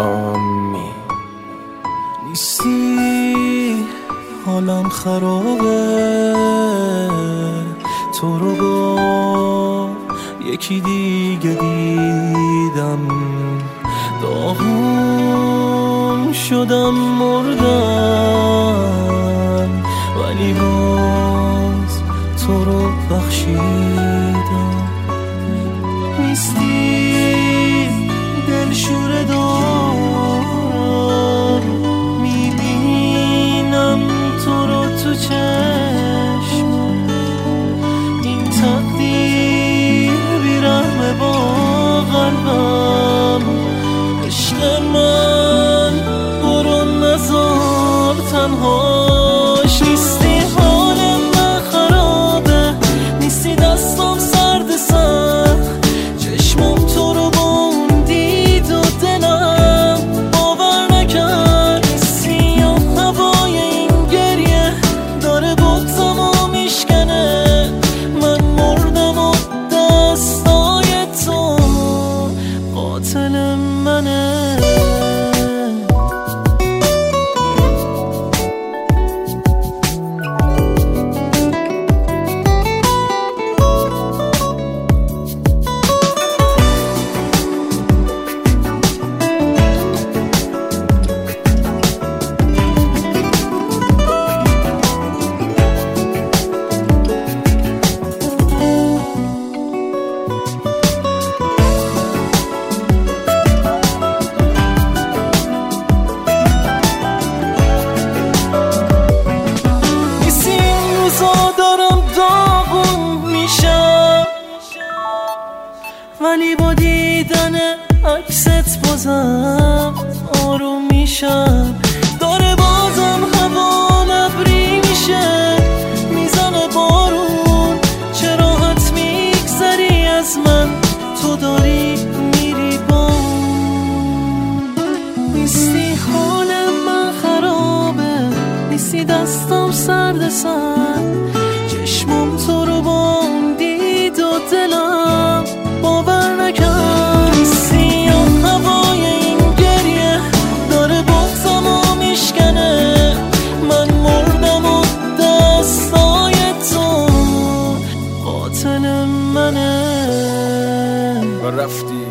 آمی نیستی، حالم خرابه، تو رو با یکی دیگه دیدم، داغون شدم مردم، ولی باز تو رو بخشیدم. نیستی، دلشوره دارم، میبینم تو رو تو چشم، این تقدیر بیرحمه با قلبم. عشق من برو نذار تنهاش، نیستی، حال من خرابه، نیستی، دستم سرد سخت، چشمم تو رو بندید و دلم باور نکرد. نیستی و هوای این گریه داره بغضم و میشکنه، من مردم و دستای تو قاتل منه. دارم داغون میشم، ولی با دیدن عکست بازم آروم میشم. داره بازم هوا ابری میشه، میزنه بارون، چه راحت میگذری از من، تو داری میری بام. نیستی، حال من خرابه، نیستی، دستم سرد سرد، چشمم تو رو بندید و دلم باور نکرد. نیستی و هوای این گریه داره بغضم و میشکنه، من مردم و دستای تو قاتل منه. و رفتی